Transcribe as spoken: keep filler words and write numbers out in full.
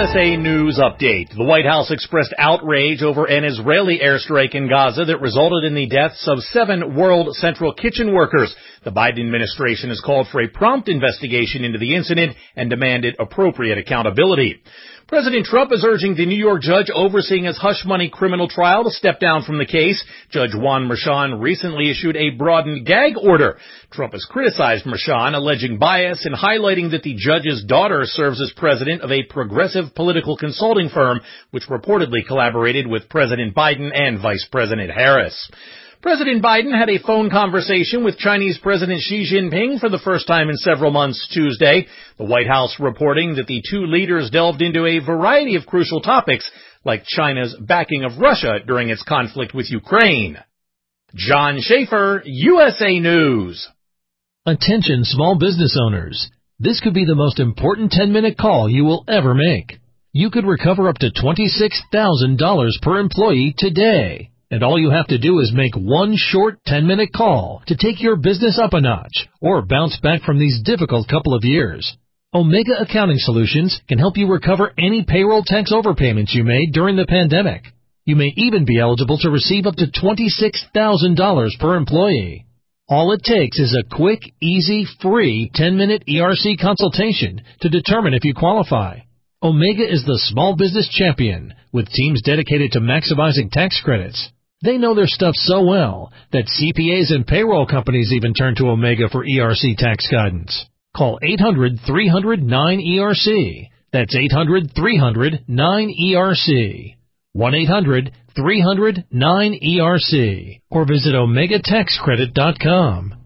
S A News Update. The White House expressed outrage over an Israeli airstrike in Gaza that resulted in the deaths of seven World Central Kitchen workers. The Biden administration has called for a prompt investigation into the incident and demanded appropriate accountability. President Trump is urging the New York judge overseeing his hush money criminal trial to step down from the case. Judge Juan Merchan recently issued a broadened gag order. Trump has criticized Merchan, alleging bias and highlighting that the judge's daughter serves as president of a progressive political consulting firm, which reportedly collaborated with President Biden and Vice President Harris. President Biden had a phone conversation with Chinese President Xi Jinping for the first time in several months Tuesday. The White House reporting that the two leaders delved into a variety of crucial topics, like China's backing of Russia during its conflict with Ukraine. John Schaefer, U S A News. Attention small business owners. This could be the most important ten-minute call you will ever make. You could recover up to twenty-six thousand dollars per employee today. And all you have to do is make one short ten-minute call to take your business up a notch or bounce back from these difficult couple of years. Omega Accounting Solutions can help you recover any payroll tax overpayments you made during the pandemic. You may even be eligible to receive up to twenty-six thousand dollars per employee. All it takes is a quick, easy, free ten-minute E R C consultation to determine if you qualify. Omega is the small business champion with teams dedicated to maximizing tax credits. They know their stuff so well that C P As and payroll companies even turn to Omega for E R C tax guidance. Call eight hundred, three hundred, nine E R C. That's eight hundred, three hundred, nine E R C. one eight hundred, three hundred, nine E R C. Or visit omega tax credit dot com.